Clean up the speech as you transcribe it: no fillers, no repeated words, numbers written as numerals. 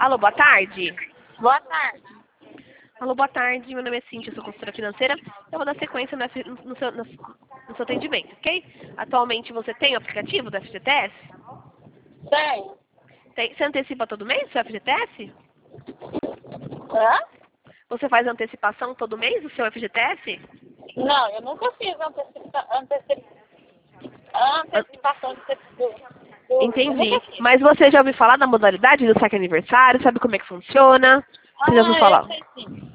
Alô, boa tarde. Boa tarde. Alô, boa tarde. Meu nome é Cíntia, eu sou consultora financeira. Eu vou dar sequência no seu atendimento, ok? Atualmente você tem o aplicativo do FGTS? Tem. Você antecipa todo mês o seu FGTS? Hã? Você faz antecipação todo mês do seu FGTS? Não, eu nunca fiz antecipação do Entendi. nunca fiz. Mas você já ouviu falar da modalidade do saque aniversário? Sabe como é que funciona? Você já ouviu Eu falar? sei sim.